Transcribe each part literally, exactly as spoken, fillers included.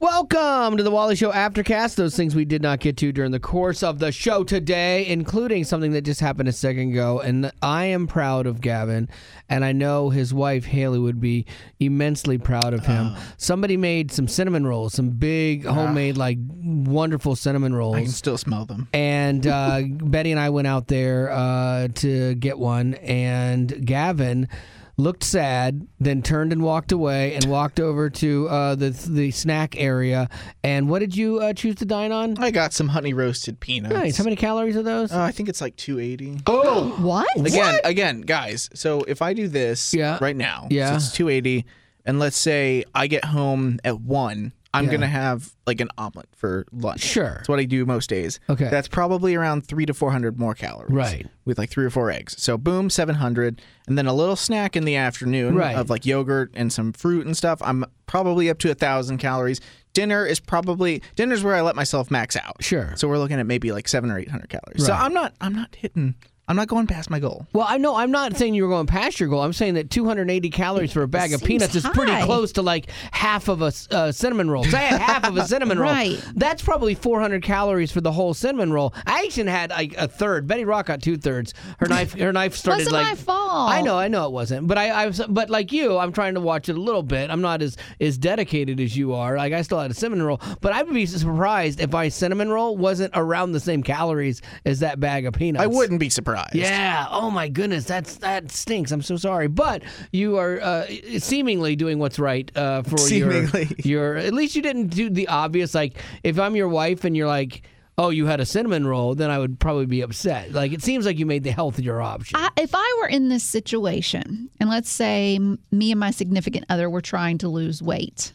Welcome to the Wally Show Aftercast. Those things we did not get to during the course of the show today, including something that just happened a second ago. And I am proud of Gavin, and I know his wife, Haley, would be immensely proud of him. Oh. Somebody made some cinnamon rolls, some big, homemade, like, wonderful cinnamon rolls. I can still smell them. And uh, Betty and I went out there uh, to get one, and Gavin looked sad, then turned and walked away and walked over to uh, the the snack area. And what did you uh, choose to dine on? I got some honey roasted peanuts. Nice. How many calories are those? Uh, I think it's like two eighty. Oh, what? Again, What? again, guys. So if I do this Yeah. right now, Yeah. so it's two eighty, and let's say I get home at one. I'm Yeah. going to have like an omelet for lunch. Sure. That's what I do most days. Okay. That's probably around three to four hundred more calories. Right. With like three or four eggs. So boom, seven hundred. And then a little snack in the afternoon Right. of like yogurt and some fruit and stuff. I'm probably up to one thousand calories. Dinner is probably, dinner's where I let myself max out. Sure. So we're looking at maybe like seven or eight hundred calories. So Right. I'm not, I'm not hitting, I'm not going past my goal. Well, I know I'm not saying you were going past your goal. I'm saying that two hundred eighty calories for a bag of Seems peanuts is pretty high. close to like half of a uh, cinnamon roll. So I had half of a cinnamon roll. Right. That's probably four hundred calories for the whole cinnamon roll. I actually had like a third. Betty Rock got two thirds. Her knife, her knife started Wasn't like. my fault. I know, I know it wasn't. But I, I was, but like you, I'm trying to watch it a little bit. I'm not as as dedicated as you are. Like I still had a cinnamon roll, but I would be surprised if my cinnamon roll wasn't around the same calories as that bag of peanuts. I wouldn't be surprised. Yeah. Oh my goodness. That's that stinks. I'm so sorry. But you are uh, seemingly doing what's right uh, for Seemingly. your your. At least you didn't do the obvious. Like if I'm your wife and you're like, oh, you had a cinnamon roll, then I would probably be upset. Like it seems like you made the healthier option. I, if I were in this situation, and let's say m- me and my significant other were trying to lose weight,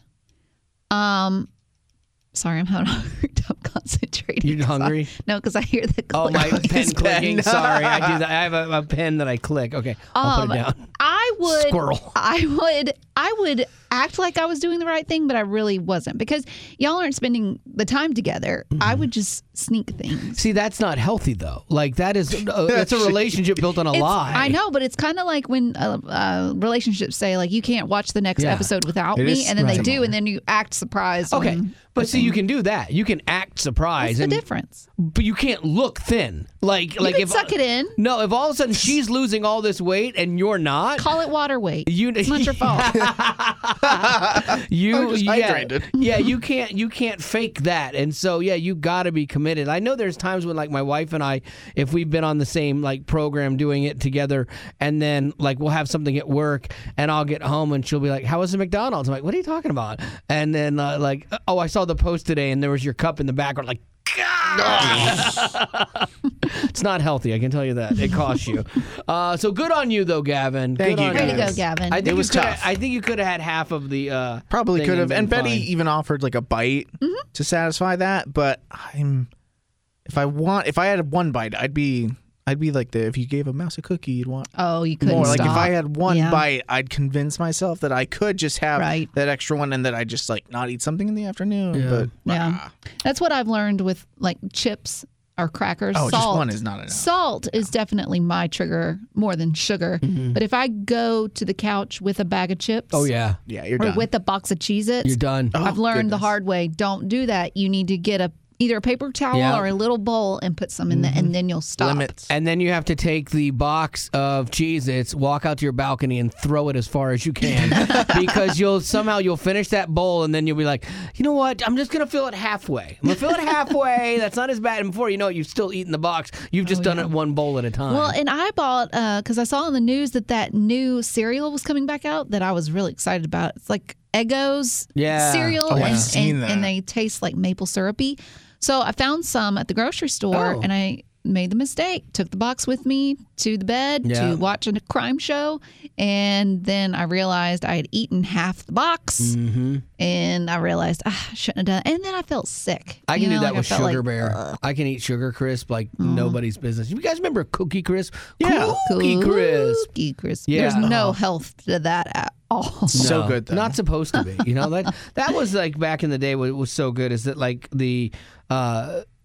um, sorry, I'm having a hard time concentrating. You 'cause hungry? I, no, because I hear the Oh, click. my pen His clicking. pen. Sorry, I do that. I have a, a pen that I click. Okay, I'll Um, put it down. I would. Squirrel. I would. I would act like I was doing the right thing, but I really wasn't because y'all aren't spending the time together. Mm-hmm. I would just sneak things. See, that's not healthy though. Like that is, uh, it's a relationship built on a It's- lie. I know, but it's kind of like when uh, uh, relationships say, like, you can't watch the next Yeah. episode without It me, is and then they right. do, and then you act surprised. Okay, when but the see, thing- you can do that. You can act surprised. What's the and- difference? But you can't look thin. Like, like can if suck it in. No, if all of a sudden she's losing all this weight and you're not, Call it water weight. you It's not your fault. you I'm just yeah, hydrated. yeah, you can't you can't fake that. And so yeah, you got to be committed. I know there's times when like my wife and I, if we've been on the same like program doing it together, and then like we'll have something at work, and I'll get home and she'll be like, "How was the McDonald's?" I'm like, "What are you talking about?" And then uh, like, "Oh, I saw the post today, and there was your cup in the background." Like. It's not healthy, I can tell you that. It costs you. Uh, so good on you, though, Gavin. Thank good you, on Way to guys. go, Gavin. I think It you was coulda- tough. I think you could have had half of the. Uh, Probably thing could have. been And Betty fine. even offered like a bite to satisfy that. But I'm, if I want, if I had one bite, I'd be, I'd be like the, if you gave a mouse a cookie, you'd want oh, you couldn't more. stop. Like if I had one Yeah. bite, I'd convince myself that I could just have Right. that extra one, and that I just like not eat something in the afternoon. Yeah. But Yeah. ah. That's what I've learned with like chips or crackers. Oh, Salt. just one is not enough. Salt is definitely my trigger more than sugar. But if I go to the couch with a bag of chips Oh yeah, yeah, you're or done. with a box of Cheez-Its, you're done. Oh, I've learned the goodness. hard way. Don't do that. You need to get a either a paper towel Yeah. or a little bowl and put some in there, and then you'll stop. Limits. And then you have to take the box of Cheez-Its, walk out to your balcony, and throw it as far as you can, because you'll somehow you'll finish that bowl, and then you'll be like, you know what? I'm just gonna fill it halfway. I'm gonna fill it halfway. That's not as bad. And before you know it, you've still eaten the box. You've just done it one bowl at a time. Well, and I bought because I saw on the news that that new cereal was coming back out that I was really excited about. It's like Eggo's Yeah. cereal, Oh, I've and, seen and, that. and they taste like maple syrupy. So I found some at the grocery store, Oh. and I made the mistake. Took the box with me to the bed Yeah. to watch a crime show, and then I realized I had eaten half the box, mm-hmm. and I realized ah, I shouldn't have done it. And then I felt sick. I You can do know, that like I with felt Sugar like, Bear. ugh. I can eat Sugar Crisp like nobody's business. You guys remember Cookie Crisp? Yeah. Cookie Crisp. Cookie Crisp. Yeah. There's no Oh. health to that at all. So No, good, though. Not supposed to be. You know that that was like back in the day. What was so good is that like the uh,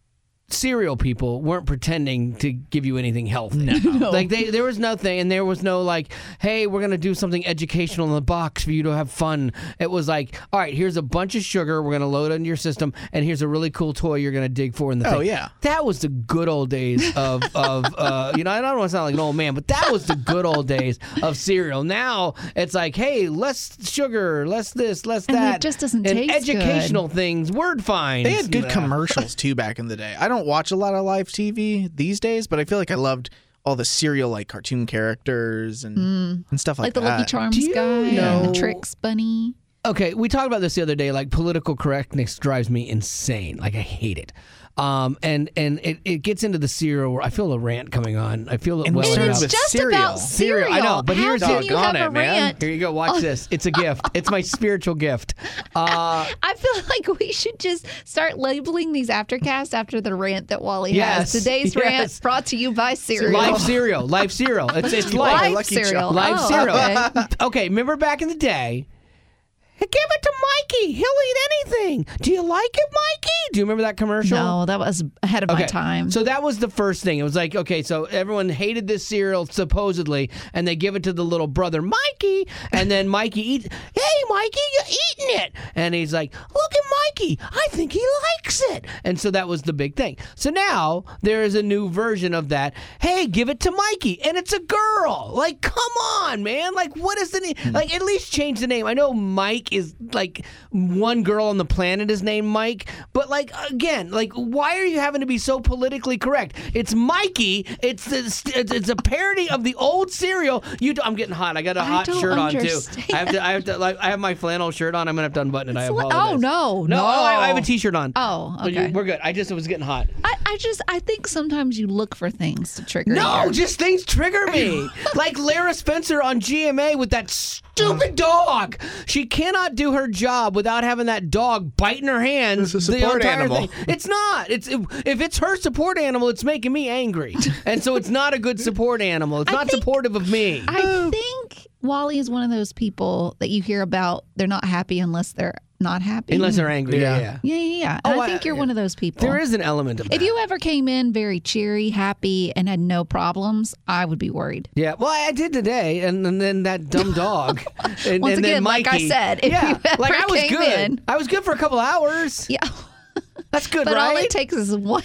cereal people weren't pretending to give you anything healthy. No. Like they, there was nothing, and there was no like, hey, we're gonna do something educational in the box for you to have fun. It was like, all right, here's a bunch of sugar we're gonna load into your system, and here's a really cool toy you're gonna dig for in the Oh, thing. yeah. That was the good old days of of uh, you know, I don't want to sound like an old man, but that was the good old days of cereal. Now it's like, hey, less sugar, less this, less And it that. just doesn't and taste educational things, word finds. They had good Yeah. commercials too back in the day. I don't watch a lot of live T V these days, but I feel like I loved all the cereal like cartoon characters and and stuff like, Like the that. Lucky Charms Do you guy and know- the Tricks bunny. Okay, we talked about this the other day. Like political correctness drives me insane. Like I hate it. Um, and and it, it gets into the cereal where I feel a rant coming on. I feel it And we welling started up. with Just cereal. about cereal. I know, but How here's can the- you have Doggone a it, man. rant? Here you go. Watch this. It's a gift. It's my spiritual gift. Uh, I feel like we should just start labeling these aftercasts after the rant that Wally Yes, has. Today's yes. rant brought to you by cereal. live cereal. Live cereal. It's it's Live live. Lucky cereal. Live Oh, cereal. okay. Okay, remember back in the day? Give it to Mikey. He'll eat anything. Do you like it, Mikey? Do you remember that commercial? No, that was ahead of my time. So that was the first thing. It was like, okay, so everyone hated this cereal supposedly, and they give it to the little brother Mikey, and then Mikey eats. Hey, Mikey, you're eating it, and he's like, look at Mikey. I think he likes it, and so that was the big thing. So now there is a new version of that. Hey, give it to Mikey, and it's a girl. Like, come on, man. Like, what is the name? Like, at least change the name. I know Mike is like one girl on the planet is named Mike, but like again, like why are you having to be so politically correct? It's Mikey. It's the, it's, it's a parody of the old cereal. You, do, I'm getting hot. I got a I hot don't shirt on too. understand. I have to. I have to. Like, I have my flannel shirt on. I'm gonna have to unbutton it. I It's li- apologize. oh, no, no, no. oh, I, I have a t-shirt on. Oh, But you- okay. we're good. I just it was getting hot. I, I just I think sometimes you look for things to trigger No, you. just things trigger me. Like Lara Spencer on G M A with that stupid dog. She cannot do her job without having that dog biting her hands. It's a the support entire animal. thing. It's not. It's if, if it's her support animal, it's making me angry, and so it's not a good support animal. It's I not think- supportive of me. I think Wally is one of those people that you hear about. They're not happy unless they're not happy. Unless they're angry. Yeah, Yeah. yeah. yeah, yeah, yeah. Oh, And I I- think you're yeah. one of those people. There is an element of that. If you ever came in very cheery, happy, and had no problems, I would be worried. Yeah, well, I did today, and, and then that dumb dog. And, Once and then again, like I Mikey. said, if yeah, you ever like I was came good. in- I was good for a couple hours. Yeah, That's good, but right? all it takes is one.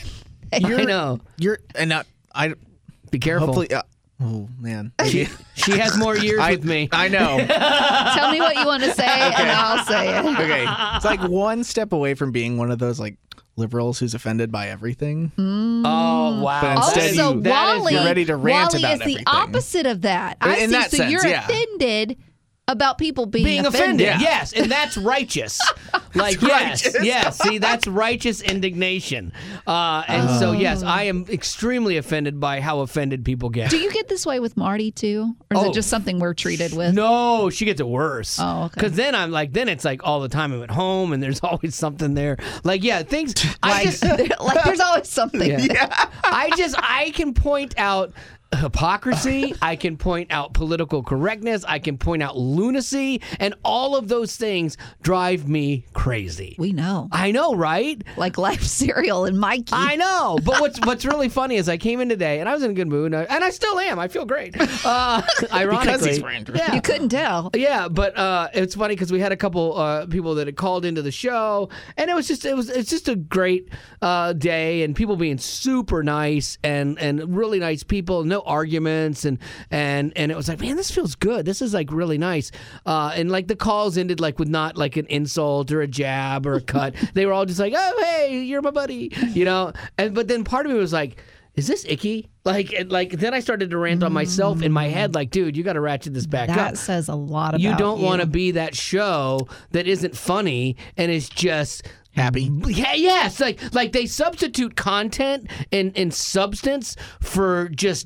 I know. You're and I, I Be careful. hopefully. Uh, oh man, She, she has more years I, with me. I know. Tell me what you want to say, and I'll say it. Okay, it's like one step away from being one of those like liberals who's offended by everything. Oh wow! But instead Also, you- that is- Wally, you're ready to rant Wally about is the everything. opposite of that. I In see. that so sense, you're yeah. offended about people being, being offended. offended. Yes, and that's righteous. Like yes, righteous. yes. See, that's righteous indignation. Uh, and so yes, I am extremely offended by how offended people get. Do you get this way with Marty too, or is Oh. it just something we're treated with? No, she gets it worse. Oh, okay. Because then I'm like, then it's like all the time I'm at home and there's always something there. Like, yeah, things. I just, like there's always something. Yeah. I just, I can point out hypocrisy. I can point out political correctness. I can point out lunacy. And all of those things drive me crazy. We know, I know, right? like Life Cereal and Mikey. I know. But what's what's really funny is I came in today and I was in a good mood. And I, and I still am. I feel great. Uh, ironically. Because he's Andrew. Yeah. You couldn't tell. Yeah, but uh, it's funny because we had a couple uh, people that had called into the show, and it was just it was it's just a great uh, day, and people being super nice and and really nice people, no arguments, and and and it was like, man, this feels good. This is like really nice. Uh, and like the calls ended like with not like an insult or a jab or a cut. They were all just like, oh hey, you're my buddy, you know. And but then part of me was like, is this icky? Like, and like then I started to rant on myself in my head, like, dude, you got to ratchet this back That up. says a lot about You don't you. want to be that show that isn't funny and is just Happy. Yeah, yes, like like they substitute content and, and substance for just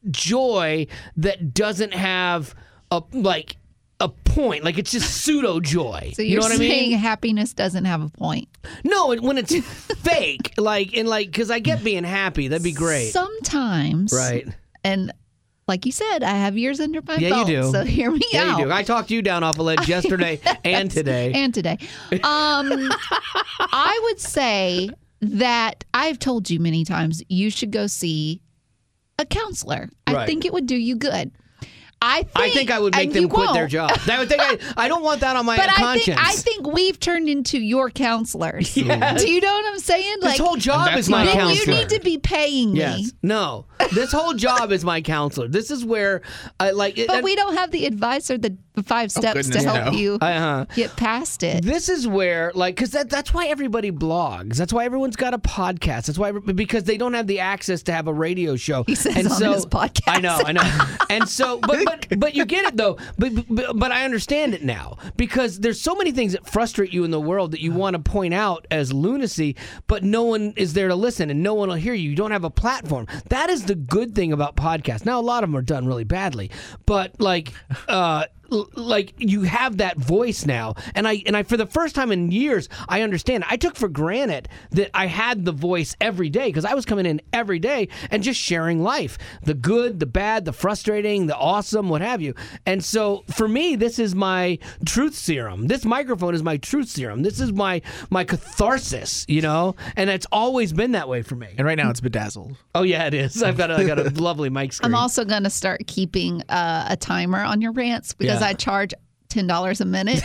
joy that doesn't have a like a point. Like it's just pseudo joy. So you're you know what I saying mean? happiness doesn't have a point. No, it- when it's fake, like and like because I get being happy, that'd be great. Sometimes, Right. And like you said, I have years under my Yeah, belt. you do. So hear me Yeah, out. you do. I talked you down off a ledge yesterday and today. And today. Um, I would say that I've told you many times you should go see a counselor. I Right. think it would do you good. I think, I think I would make and them you quit their won't. job. I would think I, I don't want that on my But I conscience. think I think we've turned into your counselors. Yes. Do you know what I'm saying? this whole job that's is my not then counselor. you need to be paying me. Yes. No. This whole job is my counselor. This is where I like it. But and- we don't have the advice or the five steps to goodness, help no. you Uh-huh. get past it. This is where, like, because that, that's why everybody blogs. That's why everyone's got a podcast. That's why, because they don't have the access to have a radio show. He says and on so, his podcast. I know, I know. And so, but, but, but you get it, though. But, but, but I understand it now because there's so many things that frustrate you in the world that you want to point out as lunacy, but no one is there to listen and no one will hear you. You don't have a platform. That is the good thing about podcasts. Now, a lot of them are done really badly, but like, uh, l- like you have that voice now, and I and I for the first time in years I understand. I took for granted that I had the voice every day because I was coming in every day and just sharing life, the good, the bad, the frustrating, the awesome, what have you. And so for me, this is my truth serum. This microphone is my truth serum. This is my my catharsis, you know, and it's always been that way for me. And right now it's bedazzled. Oh yeah, it is. I've got a, I got a lovely mic screen. I'm also going to start keeping uh, a timer on your rants because Yeah. I charge ten dollars a minute.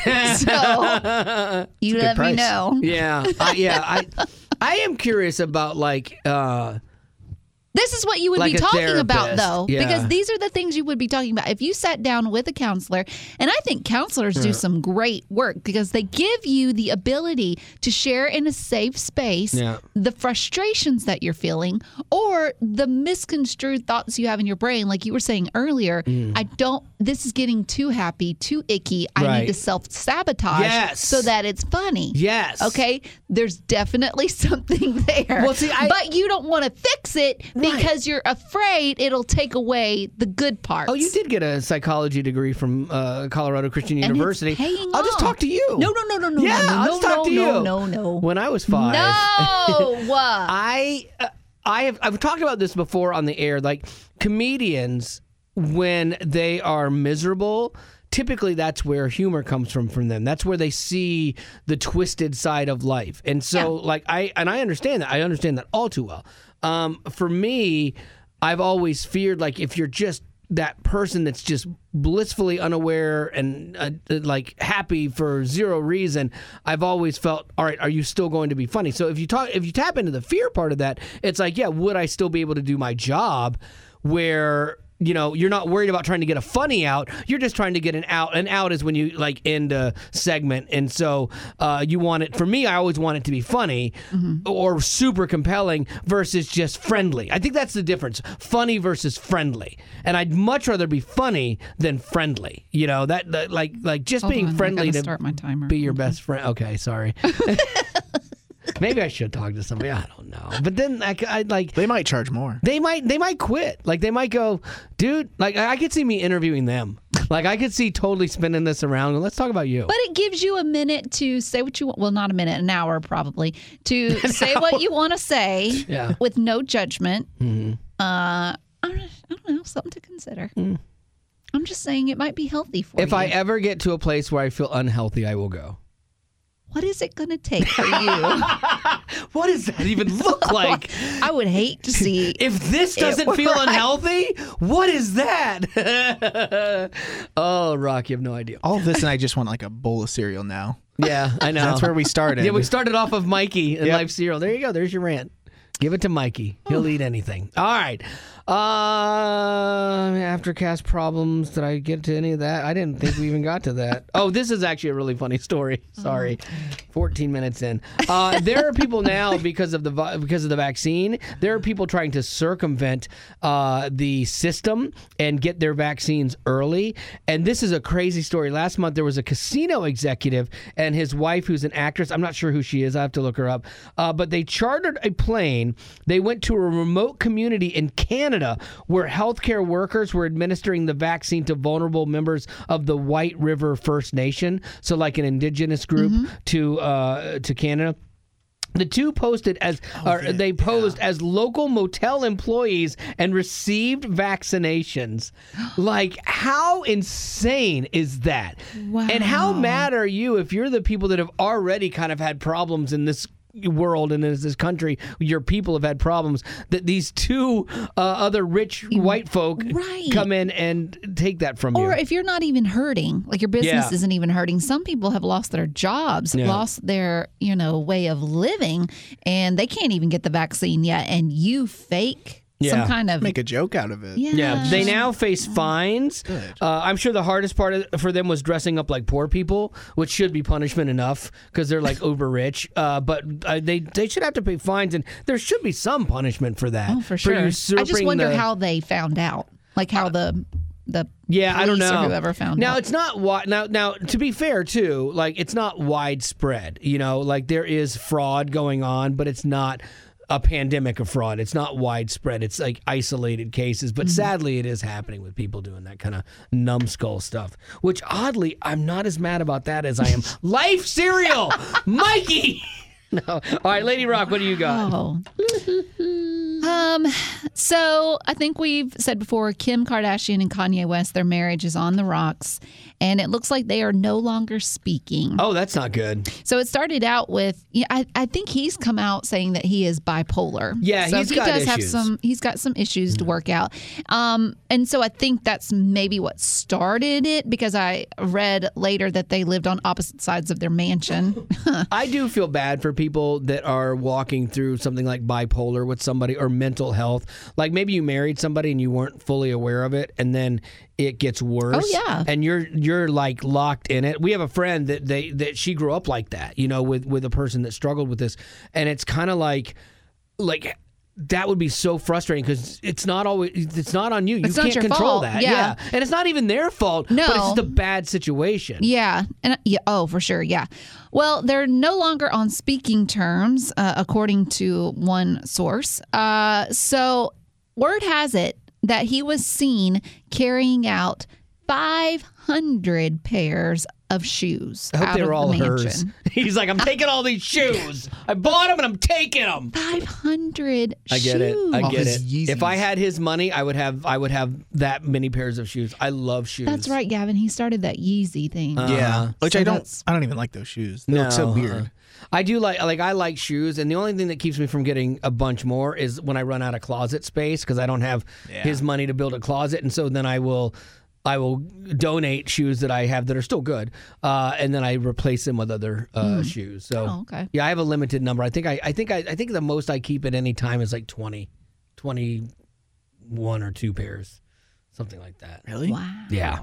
So you good let me price. know. Yeah, I, yeah. I I am curious about like uh, This is what you would Like be a talking about, therapist. though, Yeah. because these are the things you would be talking about. If you sat down with a counselor, and I think counselors do some great work because they give you the ability to share in a safe space Yeah. the frustrations that you're feeling or the misconstrued thoughts you have in your brain. Like you were saying earlier, I don't, this is getting too happy, too icky. I Right. need to self sabotage Yes. so that it's funny. yes. Okay, there's definitely something there. Well, see, I- but you don't want to fix it because you're afraid it'll take away the good parts. Oh, you did get a psychology degree from uh, Colorado Christian And it's University. paying I'll just off. talk to you. No, no, no, no, no, Yeah, no, I'll no, just talk no, to no, you. no, no. When I was five, No. I uh, I have I've talked about this before on the air. Like comedians, when they are miserable, typically that's where humor comes from from them. That's where they see the twisted side of life. And so, like I and I understand that. I understand that all too well. Um, for me, I've always feared like if you're just that person that's just blissfully unaware and uh, like happy for zero reason, I've always felt, all right, are you still going to be funny? So if you talk, if you tap into the fear part of that, it's like, yeah, would I still be able to do my job where, you know, you're not worried about trying to get a funny out. You're just trying to get an out. An out is when you like end a segment. And so uh, you want it, for me, I always want it to be funny or super compelling versus just friendly. I think that's the difference. Funny versus friendly. And I'd much rather be funny than friendly. You know, that, that like, like just Hold being on, I friendly gotta to start my timer. be your best friend. Okay, sorry. Maybe I should talk to somebody. I don't know. But then I, I like They might charge more. they might they might quit. Like they might go, dude. Like I could see me interviewing them. Like I could see totally spinning this around. And let's talk about you. But it gives you a minute to say what you want. Well, not a minute, an hour probably, to say what you want to say Yeah. with no judgment. Mhm. Uh, I don't, I don't know, something to consider. I'm just saying it might be healthy for If you. I ever get to a place where I feel unhealthy, I will go. What is it going to take for you? What does that even look like? I would hate to see. If this doesn't feel right. unhealthy, what is that? Oh, Rock, you have no idea. All of this, and I just want like a bowl of cereal now. Yeah, I know. That's where we started. Yeah, we started off of Mikey and Yep. Life Cereal. There you go. There's your rant. Give it to Mikey. He'll eat anything. All right. Uh, aftercast problems. Did I get to any of that? I didn't think we even got to that. Oh, this is actually a really funny story. Sorry. fourteen minutes in. Uh, there are people now because of the vi- because of the vaccine. There are people trying to circumvent uh, the system and get their vaccines early. And this is a crazy story. Last month there was a casino executive and his wife, who's an actress. I'm not sure who she is. I have to look her up. Uh, but they chartered a plane. They went to a remote community in Canada where healthcare workers were administering the vaccine to vulnerable members of the White River First Nation, so like an indigenous group to uh, to Canada. The two posted as, or yeah, they posed as local motel employees and received vaccinations. Like, how insane is that? Wow. And how mad are you if you're the people that have already kind of had problems in this world and as this country, your people have had problems, that these two uh, other rich white folk Right. come in and take that from Or you. if you're not even hurting, like your business Yeah. isn't even hurting. Some people have lost their jobs, Yeah. lost their, you know, way of living, and they can't even get the vaccine yet. And you fake Yeah. some kind of Make a joke out of it. yeah. Yeah, they now face fines. Good. Uh, I'm sure the hardest part of, for them was dressing up like poor people, which should be punishment enough because they're like uber rich. Uh, but uh, they they should have to pay fines, and there should be some punishment for that. Oh, for sure. I just usurping wonder the- how they found out, like how the the Yeah, I don't police know. or whoever found now out. it's not wi- now now to be fair too, like it's not widespread. You know, like there is fraud going on, but it's not a pandemic of fraud. It's not widespread. It's like isolated cases, but sadly it is happening with people doing that kind of numbskull stuff, which oddly I'm not as mad about that as I am Life cereal. Mikey. No. All right, Lady Rock, what do you got? Oh. um. So I think we've said before, Kim Kardashian and Kanye West, their marriage is on the rocks, and it looks like they are no longer speaking. Oh, that's not good. So it started out with, yeah, I, I think he's come out saying that he is bipolar. Yeah, so he's he got does have issues. some. He's got some issues to work out, um, and so I think that's maybe what started it. Because I read later that they lived on opposite sides of their mansion. I do feel bad for people that are walking through something like bipolar with somebody or mental health. Like maybe you married somebody and you weren't fully aware of it, and then it gets worse. Oh, yeah. And you're you're like locked in it. We have a friend that they that she grew up like that, you know, with with a person that struggled with this, and it's kind of like like. That would be so frustrating because it's not always it's not on you. You It's not can't your control fault. that. Yeah. And it's not even their fault. No. But it's just a bad situation. Yeah, and yeah, oh, for sure, yeah. Well, they're no longer on speaking terms, uh, according to one source. Uh, so, word has it that he was seen carrying out five hundred pairs of shoes I hope out they were of all the hers. mansion. He's like, I'm taking all these shoes. I bought them and I'm taking them. Five hundred. I get it. I All get his it. Yeezys. If I had his money, I would have. I would have that many pairs of shoes. I love shoes. That's right, Gavin. He started that Yeezy thing. Uh, Yeah, which So I don't. that's- I don't even like those shoes. They look so No, weird. uh-uh. I do like like I like shoes, and the only thing that keeps me from getting a bunch more is when I run out of closet space because I don't have Yeah. his money to build a closet, and so then I will. I will donate shoes that I have that are still good, uh, and then I replace them with other uh, shoes. So, Oh, okay. yeah, I have a limited number. I think I, I think I, I think the most I keep at any time is like twenty, twenty-one or two pairs, something like that. Really? Wow. Yeah.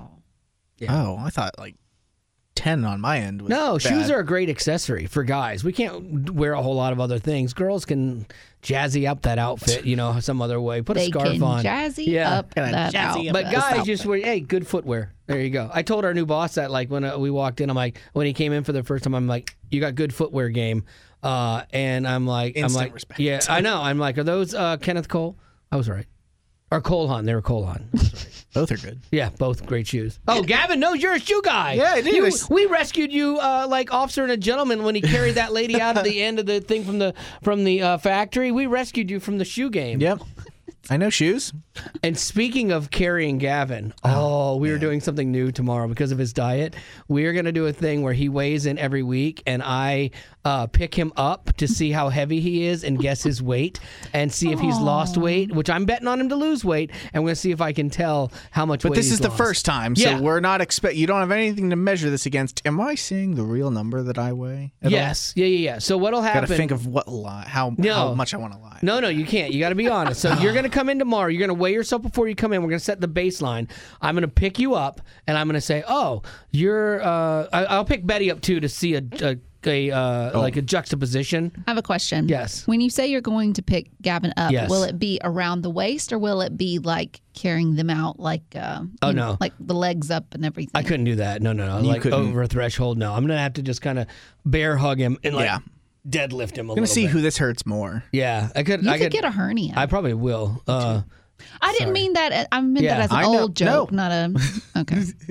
Oh, I thought like ten on my end. Was No, bad. shoes are a great accessory for guys. We can't wear a whole lot of other things. Girls can jazzy up that outfit, you know, some other way. Put a They scarf can on. jazzy Yeah. up Gonna that jazzy out. up But Best guys outfit. just wear, hey, good footwear. There you go. I told our new boss that, like, when uh, we walked in, I'm like, when he came in for the first time, I'm like, you got good footwear game. Uh, and I'm like, Instant I'm like, respect. yeah, I know. I'm like, are those uh, Kenneth Cole? I was right. Or Cole Haan. They were Cole Haan. I was right. Both are good. Yeah, both great shoes. Oh, Gavin knows you're a shoe guy. Yeah, I do. You- I s- we rescued you, uh, like Officer and a Gentleman, when he carried that lady out at the end of the thing from the from the uh, factory. We rescued you from the shoe game. Yep. I know shoes. And speaking of carrying Gavin, oh, we are doing something new tomorrow because of his diet. We are going to do a thing where he weighs in every week, and I uh, pick him up to see how heavy he is and guess his weight and see if he's lost weight, which I'm betting on him to lose weight. And we're going to see if I can tell how much But weight this he's is the lost. first time, so Yeah. we're not expect. You don't have anything to measure this against. Am I seeing the real number that I weigh? at all? Yes. Yeah, yeah, yeah. So what'll happen? Got to think of what lie, how No. how much I want to lie. No, no, you can't. You got to be honest. So you're going to come in tomorrow. You're going to weigh yourself before you come in. We're going to set the baseline. I'm going to pick you up, and I'm going to say, "Oh, you're." Uh, I, I'll pick Betty up too to see a, a, a uh, like a juxtaposition. I have a question. Yes. When you say you're going to pick Gavin up, Yes. will it be around the waist or will it be like carrying them out, like uh, Oh, you know, no. like the legs up and everything? I couldn't do that. No, no, no. You like couldn't. over a threshold. No, I'm going to have to just kind of bear hug him and like Yeah. deadlift him a I'm gonna little see bit. who this hurts more. Yeah, I could. You I could get a hernia. I I, probably will. Uh, didn't sorry. mean that. I meant Yeah. that as an I know- old joke, no. not a. Okay.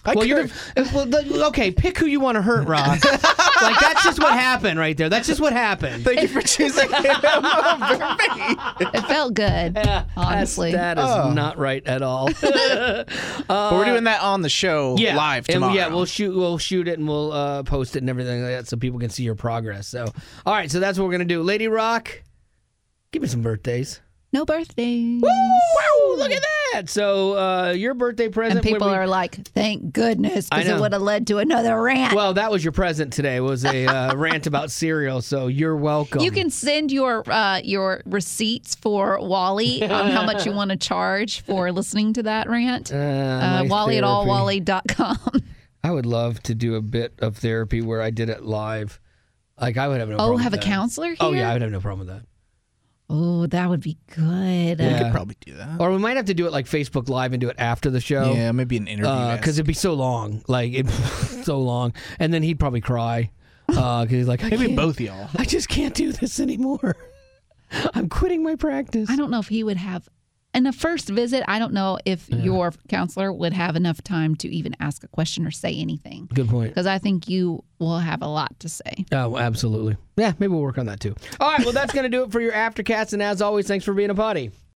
I well, you're could- the, well, the, okay. Pick who you want to hurt, Rob. Like that's just what happened right there. That's just what happened. Thank you for choosing him over me. It felt good, Yeah, honestly. that's, that is Oh. not right at all. But we're doing that on the show yeah, live and tomorrow. yeah, we'll shoot, we'll shoot it, and we'll uh, post it and everything like that, so people can see your progress. So, all right, so that's what we're gonna do. Lady Rock, give me some birthdays. No birthdays. Wow, look at that! So, uh, your birthday present. And people when we- are like, thank goodness, I because it know. would have led to another rant. Well, that was your present today. Was a uh, rant about cereal. So you're welcome. You can send your uh, your receipts for Wally on how much you want to charge for listening to that rant. Uh, Uh, my Wally at all therapy. wally dot com. I would love to do a bit of therapy where I did it live. Like I would have no. Oh, problem have a with that. counselor here? Oh yeah, I would have no problem with that. Oh, that would be good. We Yeah. could probably do that. Or we might have to do it like Facebook Live and do it after the show. Yeah, maybe an interview. Because it'd be so long, like it, so long, and then he'd probably cry because he's like, I maybe can't- both y'all. I just can't do this anymore. I'm quitting my practice. I don't know if he would have. In the first visit, I don't know if your counselor would have enough time to even ask a question or say anything. Good point. Because I think you will have a lot to say. Oh, absolutely. Yeah, maybe we'll work on that too. All right, well, that's going to do it for your Aftercast. And as always, thanks for being a potty.